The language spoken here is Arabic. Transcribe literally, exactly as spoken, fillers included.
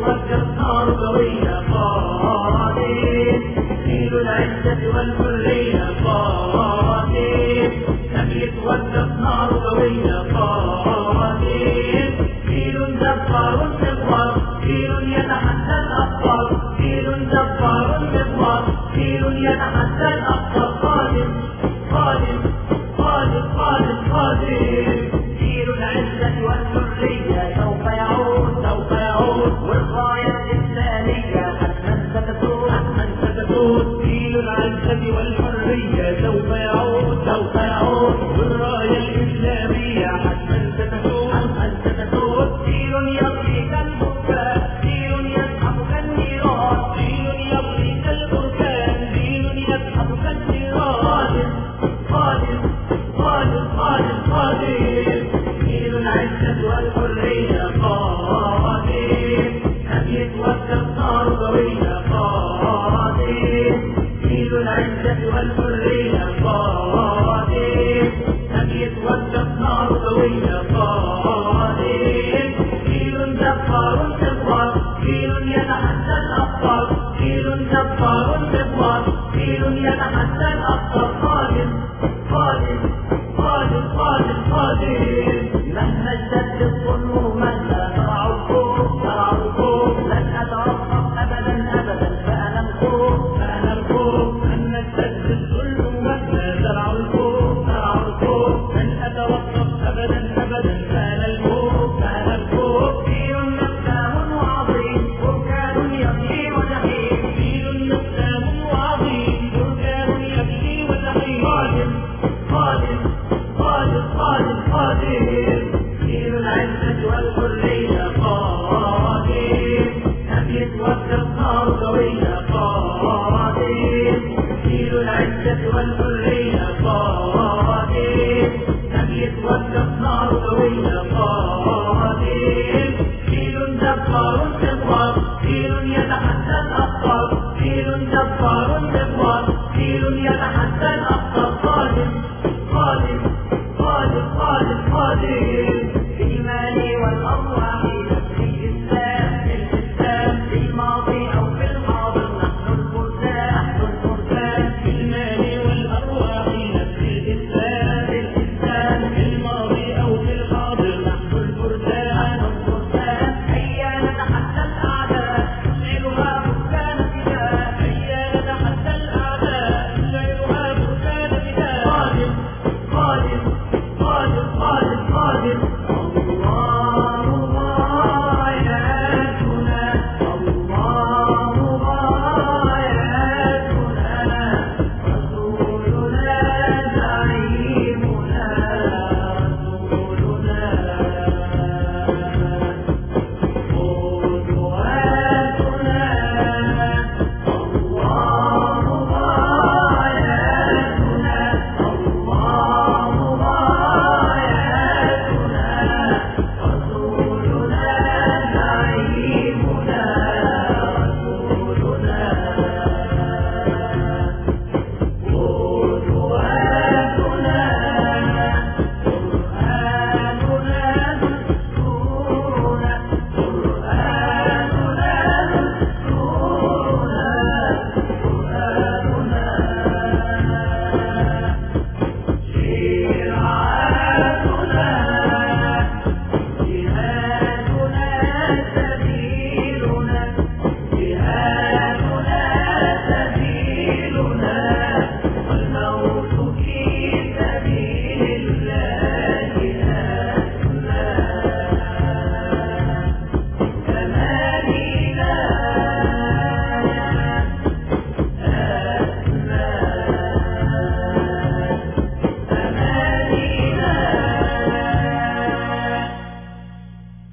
وجه نار قوية قادم، جيل العزة والحرية قادم، لم يتوجه نار قوية قادم، جيل جبار جبار، جيل يتحدى الأبطال، جيل جبار جبار، جيل يتحدى الأبطال، قادم قادم قادم قادم قادم، جيل العزة والحرية سوف يعود سوف يعود، والراية الإسلامية حتما ستكون حتما ستكون، جيل العزة والحرية سوف يعود سوف يعود، والراية الإسلامية حتما ستكون حتما ستكون، جيل يبغي كالبركان، جيل يسحب كالنيران، جيل يبغي كالبركان، جيل يسحب كالنيران، قادم قادم قادم قادم، جيل العزة والحرية قادم، لم يتوجه نار قوية قادم، جيل العزة والحرية قادم، لم يتوجه نار قوية قادم، جيل جبار جبار، جيل يتحدى الأبطال، جيل جبار جبار، جيل يتحدى الأبطال، قادم قادم قادم قادم قادم، مهما اشتد الظلم ومهما زرع الخوف زرع الخوف، لن أتوقف أبدا أبدا، فأنا الخوف فأنا الخوف، مهما اشتد الظلم ومهما زرع الخوف زرع الخوف، لن أتوقف أبدا أبدا، فأنا الخوف فأنا الخوف، جيل نسام وعظيم، بركان يبكي وجحيم، جيل نسام وعظيم، بركان يبكي وجحيم، قادم قادم قادم قادم قادم، جيل العزة والحرية قادم، لم يتوجه نار قوية قادم، جيل العزة والحرية قادم، لم يتوجه نار قوية قادم، جيل جبار جبار، جيل يتحدى الأبطال، جيل جبار